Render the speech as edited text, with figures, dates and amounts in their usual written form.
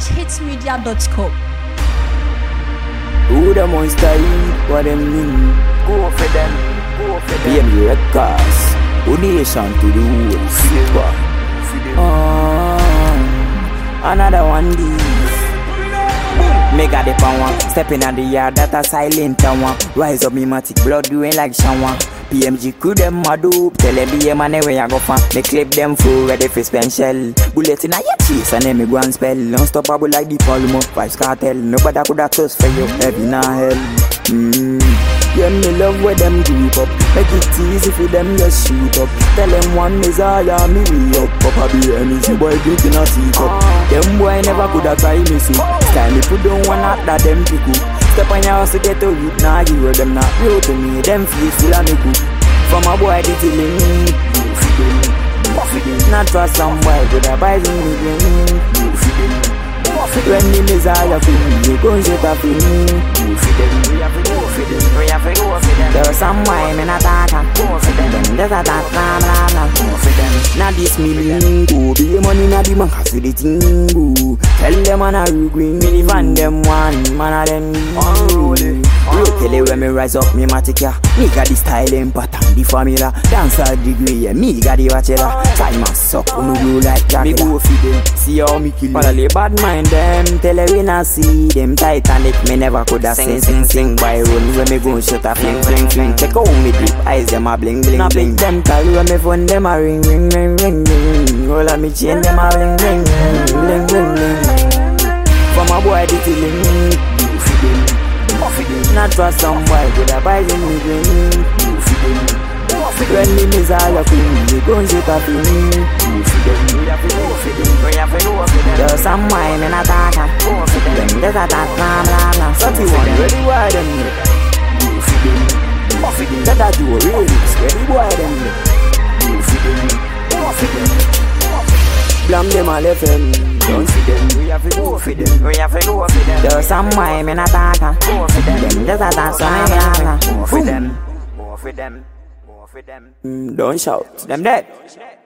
GetHitsMedia.com. Who the monster eat, what them mean? Go for them, go for them. PMG Records, who nation to the whole super. Another one these. Mega the power, stepping on the yard that a silent tower. Rise up me matic, blood doing like shower. PMG crew them a dope, tell them be a man where I go for. Me clip them full, ready for spend shell. Bullet in a your chase and then me go and spell. Unstoppable like the Palmo, Vibes Cartel. Nobody could have toast for you, heavy na hell. Yeah, me love where them group up. Make it easy for them just shoot up. Tell them one Messiah, me way up. Papa be energy boy drinking a teacup. Them boy never could have tried me see. Style me put down one at that them pick up. Step on your house to get a root, nah you them not real to me. Them feel full of me cook. From a boy the tilling. Not for some boy could have buy me again. When the Messiah feel me, you gon' shit up in me. There was some boy me not talk. There's a talk, blah blah blah. Now this me lingo, be money na the man has the tingo. Tell them man a real green, me fan them one, man a them unruly. Tell you when me rise up, me matic ya. Me got the style and pattern, the formula. Dancer degree, yeah, me got the bachelor. Time a suck, on the blue like Dracula. Me go feed them, see how me kill them. Parallel bad mind them, tell you when I see them. Titanic, me never could have sing by run. When me go shut up, fling. Check out me deep eyes, them a bling. Now blink them call, when me phone them a ring. All of me chain them a bling. From a boy the killing. Not for some boy could have buy me green. When the Messiah queen, you gon' shoot up in me. There's some boy me not talk. There's a talk, blah blah blah. 31, ready boy them. That I do really, ready boy them. Blam them all FM. Don't see them, we have to go for them. There's some boy me not talk. There's a talk, blah blah blah. More for them. Don't shout, them dead.